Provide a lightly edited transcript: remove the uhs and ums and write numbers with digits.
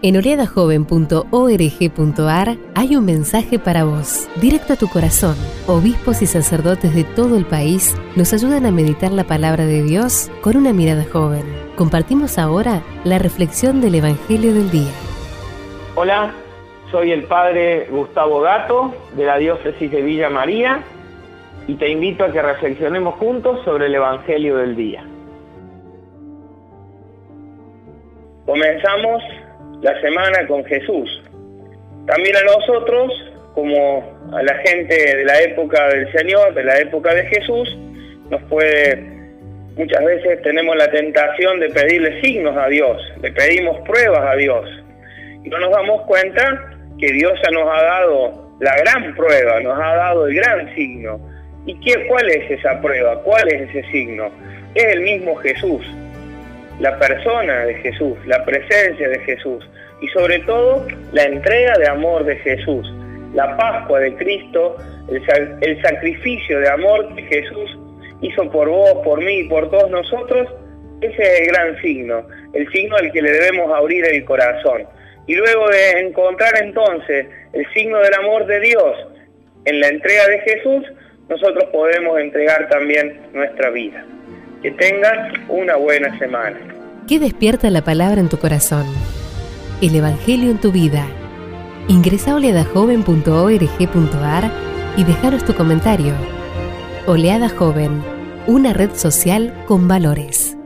En oleadajoven.org.ar hay un mensaje para vos, directo a tu corazón. Obispos y sacerdotes de todo el país nos ayudan a meditar la palabra de Dios con una mirada joven. Compartimos ahora la reflexión del Evangelio del Día. Hola, soy el Padre Gustavo Gato, de la Diócesis de Villa María, y te invito a que reflexionemos juntos sobre el Evangelio del Día. Comenzamos la semana con Jesús. También a nosotros, como a la gente de la época del Señor, de la época de Jesús, muchas veces tenemos la tentación de pedirle signos a Dios, le pedimos pruebas a Dios. Y no nos damos cuenta que Dios ya nos ha dado la gran prueba, nos ha dado el gran signo. ¿Y cuál es esa prueba? ¿Cuál es ese signo? Es el mismo Jesús, la persona de Jesús, la presencia de Jesús y sobre todo la entrega de amor de Jesús, la Pascua de Cristo, el sacrificio de amor que Jesús hizo por vos, por mí y por todos nosotros. Ese es el gran signo, el signo al que le debemos abrir el corazón. Y luego de encontrar entonces el signo del amor de Dios en la entrega de Jesús, nosotros podemos entregar también nuestra vida. Que tengas una buena semana. ¿Qué despierta la palabra en tu corazón? El Evangelio en tu vida. Ingresa a oleadajoven.org.ar y dejaros tu comentario. Oleada Joven, una red social con valores.